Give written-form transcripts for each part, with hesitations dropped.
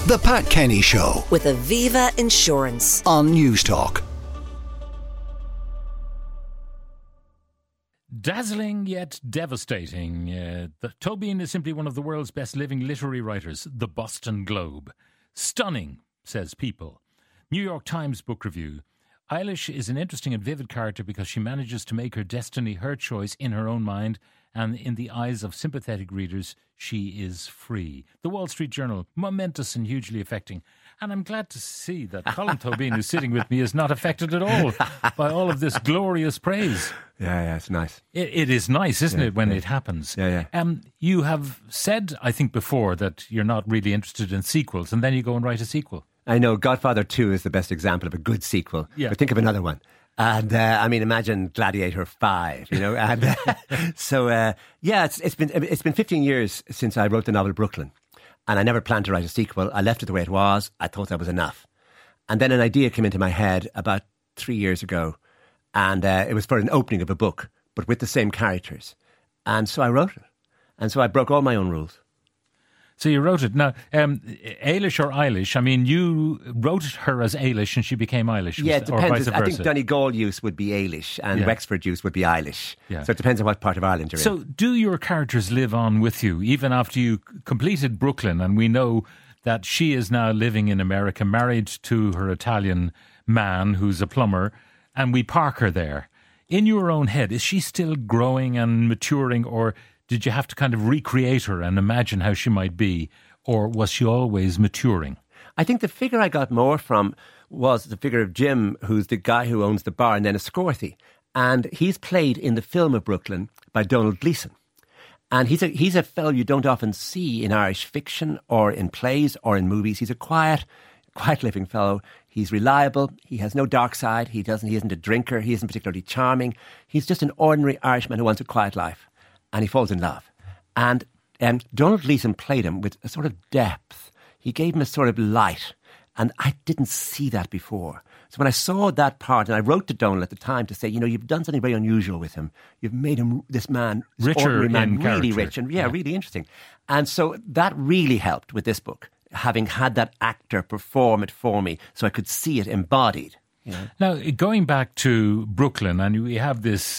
The Pat Kenny Show with Aviva Insurance on Newstalk. Dazzling yet devastating. Tobin is simply one of the world's best living literary writers, the Boston Globe. Stunning, says People. New York Times Book Review. Eilish is an interesting and vivid character because she manages to make her destiny her choice in her own mind, and in the eyes of sympathetic readers, she is free. The Wall Street Journal, momentous and hugely affecting. And I'm glad to see that Colin Tobin, who's sitting with me, is not affected at all by all of this glorious praise. Yeah, it's nice. It is nice, isn't it, when it happens? Yeah. You have said, I think, before that you're not really interested in sequels, and then you go and write a sequel. I know Godfather 2 is the best example of a good sequel. Yeah. But think of another one. And imagine Gladiator 5, And it's been 15 years since I wrote the novel Brooklyn, and I never planned to write a sequel. I left it the way it was. I thought that was enough, and then an idea came into my head about 3 years ago, and it was for an opening of a book, but with the same characters, and so I wrote it, and so I broke all my own rules. So you wrote it. Now, Eilish or Eilish, I mean, you wrote her as Eilish and she became Eilish, yeah, it depends. or vice versa. I think Donegal use would be Eilish and Wexford use would be Eilish. Yeah. So it depends on what part of Ireland you're in. So do your characters live on with you, even after you completed Brooklyn? And we know that she is now living in America, married to her Italian man who's a plumber, and we park her there. In your own head, is she still growing and maturing, or did you have to kind of recreate her and imagine how she might be? Or was she always maturing? I think the figure I got more from was the figure of Jim, who's the guy who owns the bar, and then Escorthy. And he's played in the film of Brooklyn by Donald Gleeson. And he's a fellow you don't often see in Irish fiction or in plays or in movies. He's a quiet living fellow. He's reliable. He has no dark side. He isn't a drinker. He isn't particularly charming. He's just an ordinary Irishman who wants a quiet life. And he falls in love. And Donald Gleeson played him with a sort of depth. He gave him a sort of light. And I didn't see that before. So when I saw that part, and I wrote to Donald at the time to say, you've done something very unusual with him. You've made him, this man, richer man, in really character. rich and really interesting. And so that really helped with this book, having had that actor perform it for me so I could see it embodied. Now, going back to Brooklyn, and we have this...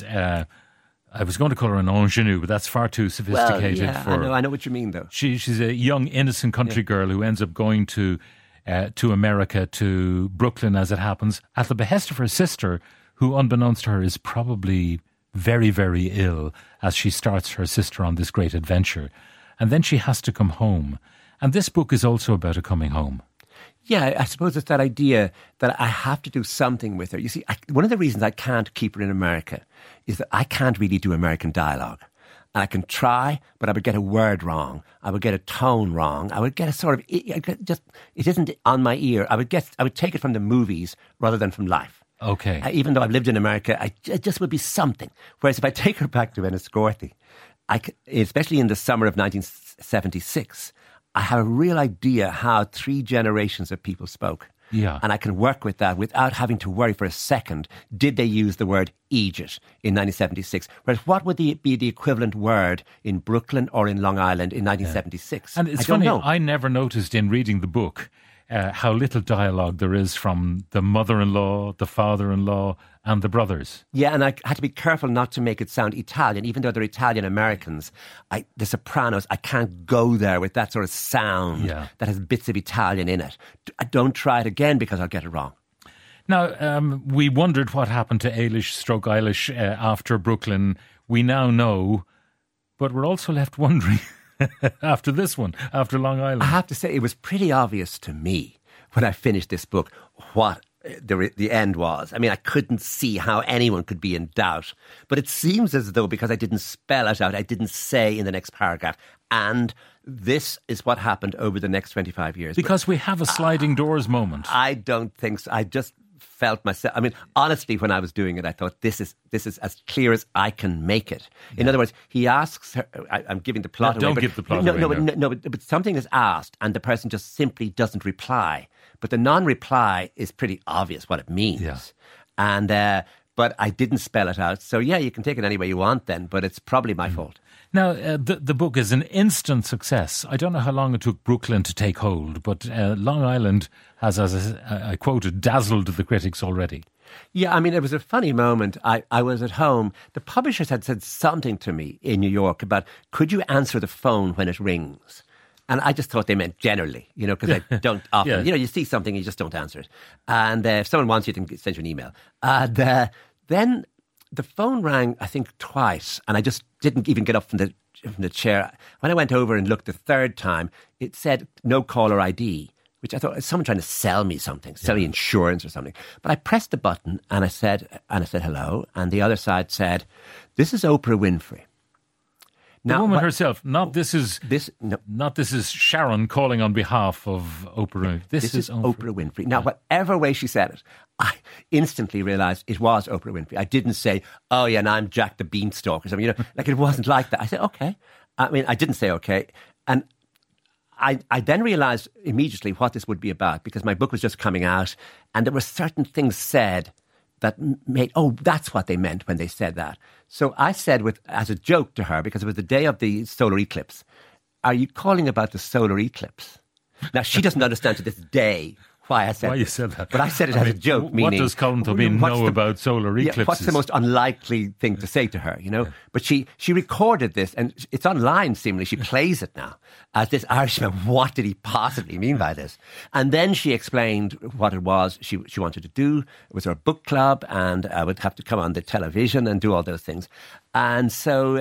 I was going to call her an ingenue, but that's far too sophisticated for... I know what you mean, though. She's a young, innocent country girl who ends up going to America, to Brooklyn, as it happens, at the behest of her sister, who, unbeknownst to her, is probably very, very ill as she starts her sister on this great adventure. And then she has to come home. And this book is also about her coming home. Yeah, I suppose it's that idea that I have to do something with her. You see, one of the reasons I can't keep her in America is that I can't really do American dialogue. And I can try, but I would get a word wrong. I would get a tone wrong. I would get a sort of, it isn't on my ear. I would take it from the movies rather than from life. Okay. Even though I've lived in America, it just would be something. Whereas if I take her back to Enniscorthy, especially in the summer of 1976, I have a real idea how 3 generations of people spoke. Yeah. And I can work with that without having to worry for a second, did they use the word Egypt in 1976? Whereas what would be the equivalent word in Brooklyn or in Long Island in 1976? And it's funny, I never noticed in reading the book how little dialogue there is from the mother-in-law, the father-in-law and the brothers. Yeah, and I had to be careful not to make it sound Italian, even though they're Italian-Americans. The Sopranos, I can't go there with that sort of sound that has bits of Italian in it. I don't try it again because I'll get it wrong. Now, we wondered what happened to Eilish after Brooklyn. We now know, but we're also left wondering after this one, after Long Island. I have to say, it was pretty obvious to me when I finished this book what the end was. I mean, I couldn't see how anyone could be in doubt. But it seems as though, because I didn't spell it out, I didn't say in the next paragraph, and this is what happened over the next 25 years. Because we have a sliding doors moment. I don't think so. I just felt myself... I mean, honestly, when I was doing it, I thought, this is as clear as I can make it. In other words, he asks her... I'm giving the plot away. Don't give the plot away. No, but something is asked, and the person just simply doesn't reply. But the non-reply is pretty obvious what it means. Yeah. And but I didn't spell it out. So yeah, you can take it any way you want then, but it's probably my fault. Now, the book is an instant success. I don't know how long it took Brooklyn to take hold, but Long Island has, as I quoted, dazzled the critics already. Yeah, I mean, it was a funny moment. I was at home. The publishers had said something to me in New York about, could you answer the phone when it rings? And I just thought they meant generally, because I don't often, you see something, you just don't answer it. And if someone wants you, they can send you an email. And then the phone rang, I think, twice, and I just didn't even get up from the chair. When I went over and looked the third time, it said no caller ID, which I thought was someone trying to sell me something, sell me insurance or something. But I pressed the button and I said hello, and the other side said, "This is Oprah Winfrey." The woman herself, not this is Sharon calling on behalf of Oprah. This is Oprah Winfrey. Now, whatever way she said it, I instantly realised it was Oprah Winfrey. I didn't say, "Oh yeah, and I'm Jack the Beanstalk" or something. Like it wasn't like that. I said, "Okay." I mean, I didn't say okay, and I then realised immediately what this would be about, because my book was just coming out, and there were certain things said that made, that's what they meant when they said that. So I said as a joke to her, because it was the day of the solar eclipse, "Are you calling about the solar eclipse?" Now, she doesn't understand to this day why you said that. But I said it as a joke, meaning... What does Colin Tobin know about solar eclipses? Yeah, what's the most unlikely thing to say to her, Yeah. But she recorded this, and it's online, seemingly. She plays it now as this Irishman. What did he possibly mean by this? And then she explained what it was she wanted to do. It was her book club, and I would have to come on the television and do all those things. And so...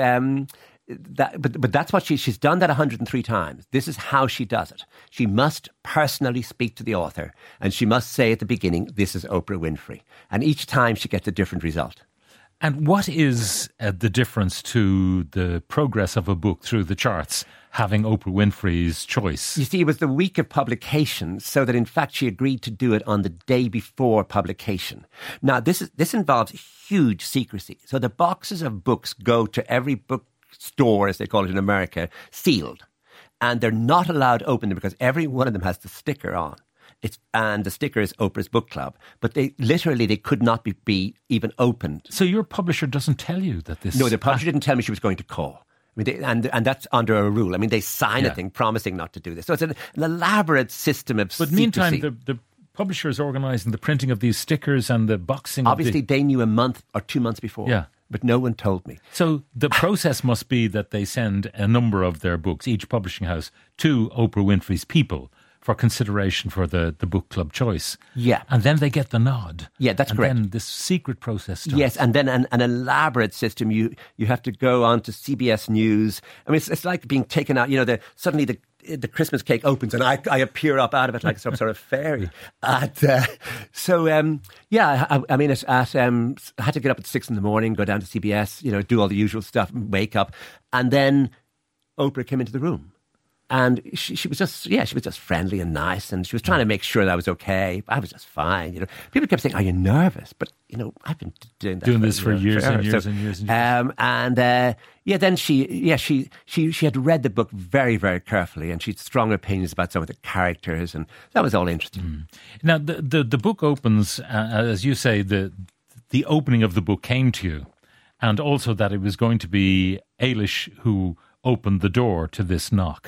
But that's what she's done that 103 times. This is how she does it. She must personally speak to the author, and she must say at the beginning, "This is Oprah Winfrey." And each time she gets a different result. And what is the difference to the progress of a book through the charts, having Oprah Winfrey's choice? You see, it was the week of publication, so that in fact she agreed to do it on the day before publication. Now, this involves huge secrecy. So the boxes of books go to every book store, as they call it in America, sealed. And they're not allowed to open them because every one of them has the sticker on. And the sticker is Oprah's Book Club. But they could not be even opened. So your publisher doesn't tell you that this... No, the publisher didn't tell me she was going to call. I mean, and that's under a rule. I mean, they sign a thing promising not to do this. So it's an elaborate system of secrecy. But meantime, the publisher is organising the printing of these stickers and the boxing. Obviously, they knew a month or 2 months before. Yeah. But no one told me. So the process must be that they send a number of their books, each publishing house, to Oprah Winfrey's people for consideration for the book club choice. Yeah. And then they get the nod. Yeah, that's correct. And then this secret process starts. Yes, and then an elaborate system. You have to go on to CBS News. I mean, it's like being taken out, suddenly the Christmas cake opens and I appear up out of it like some sort of fairy. I mean, I had to get up at 6 a.m, go down to CBS, do all the usual stuff, wake up. And then Oprah came into the room. And she was just friendly and nice, and she was trying to make sure that I was okay. I was just fine. People kept saying, "Are you nervous?" But I've been doing this for years and years and years. Then she had read the book very, very carefully, and she had strong opinions about some of the characters, and that was all interesting. Now the book opens, as you say, the opening of the book came to you, and also that it was going to be Eilish who opened the door to this knock.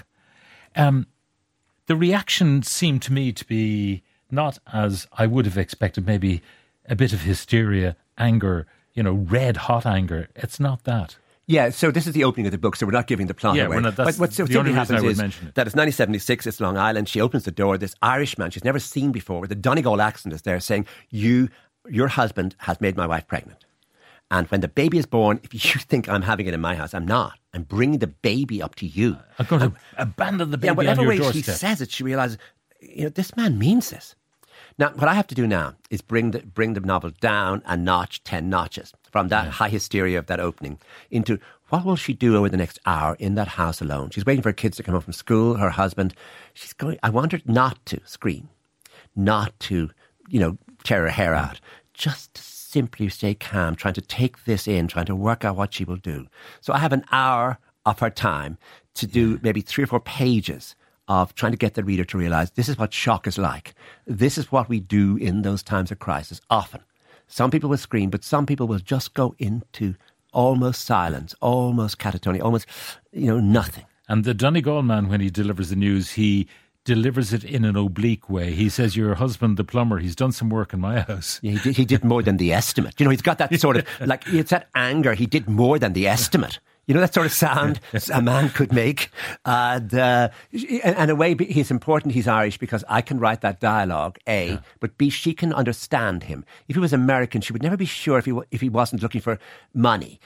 The reaction seemed to me to be not as I would have expected, maybe a bit of hysteria, anger, red hot anger. It's not that. Yeah, so this is the opening of the book, so we're not giving the plot away. But what simply happens is that it's 1976, it's Long Island. She opens the door, this Irish man she's never seen before, with a Donegal accent is there, saying, your husband has made my wife pregnant. And when the baby is born, if you think I'm having it in my house, I'm not. I'm bringing the baby up to you. I'm going to abandon the baby on your doorstep. Whatever way she says it, she realises, this man means this. Now, what I have to do now is bring the novel down a notch, 10 notches, from that high hysteria of that opening into what will she do over the next hour in that house alone. She's waiting for her kids to come home from school, her husband. I want her not to scream, not to, tear her hair out, just to simply stay calm, trying to take this in, trying to work out what she will do. So I have an hour of her time to do maybe 3 or 4 pages of trying to get the reader to realise this is what shock is like. This is what we do in those times of crisis often. Some people will scream, but some people will just go into almost silence, almost catatonic, almost, nothing. And the Donegal man, when he delivers the news, he delivers it in an oblique way. He says, your husband, the plumber, he's done some work in my house. Yeah, he did more than the estimate. He's got that sort of, it's that anger. He did more than the estimate. That sort of sound a man could make. And in a way, he's important, he's Irish, because I can write that dialogue, A, but B, she can understand him. If he was American, she would never be sure if he wasn't looking for money.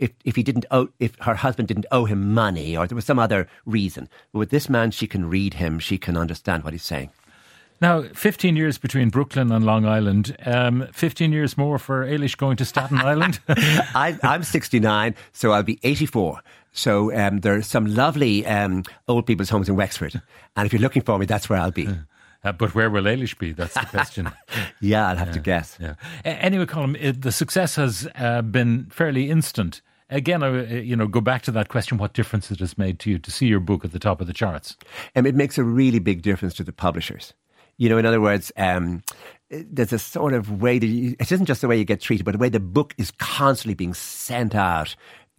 If her husband didn't owe him money or there was some other reason. But with this man, she can read him, she can understand what he's saying. Now, 15 years between Brooklyn and Long Island. 15 years more for Eilish going to Staten Island? I'm 69, so I'll be 84. So there's some lovely old people's homes in Wexford. And if you're looking for me, that's where I'll be. But where will Eilish be? That's the question. Yeah, I'll have to guess. Yeah. Anyway, Colm, the success has been fairly instant. Again, go back to that question, what difference it has made to you to see your book at the top of the charts? It makes a really big difference to the publishers. In other words, there's a sort of way it isn't just the way you get treated, but the way the book is constantly being sent out,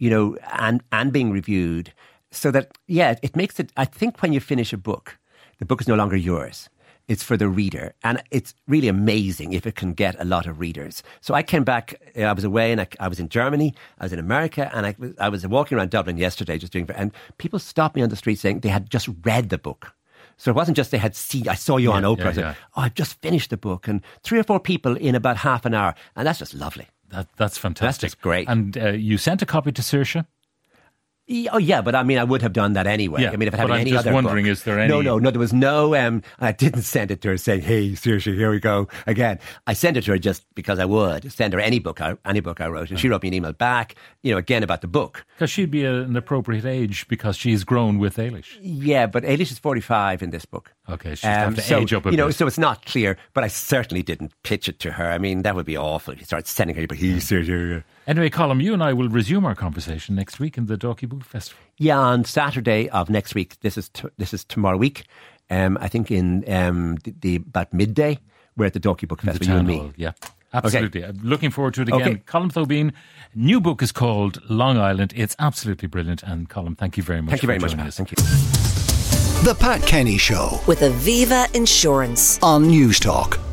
and being reviewed. So that, it makes it, I think when you finish a book, the book is no longer yours. It's for the reader. And it's really amazing if it can get a lot of readers. So I came back, I was away, and I was in Germany, I was in America, and I was walking around Dublin yesterday and people stopped me on the street saying they had just read the book. So it wasn't just they had seen, I saw you on Oprah. I said, I've just finished the book. And 3 or 4 people in about half an hour. And that's just lovely. That's fantastic. That's just great. And you sent a copy to Saoirse? Oh, yeah, but I would have done that anyway. Yeah, if it had been any other book. I'm just wondering, is there any... No, there was no... I didn't send it to her saying, hey, Saoirse, here we go again. I sent it to her just because I would send her any book I wrote. And she wrote me an email back, again about the book. Because she'd be an appropriate age because she's grown with Eilish. Yeah, but Eilish is 45 in this book. Okay, she's have to age up a bit. So it's not clear, but I certainly didn't pitch it to her. That would be awful if you start sending her, but Anyway, Colm, you and I will resume our conversation next week in the Dalkey Book Festival. Yeah, on Saturday of next week. This is tomorrow week. I think in about midday, we're at the Dalkey Book Festival, you and me. Yeah, absolutely. Okay. I'm looking forward to it again. Okay. Colm Tóibín, new book is called Long Island. It's absolutely brilliant. And Colm, thank you very much. Thank you very much, Pat. Thank you. The Pat Kenny Show With Aviva Insurance. on News Talk.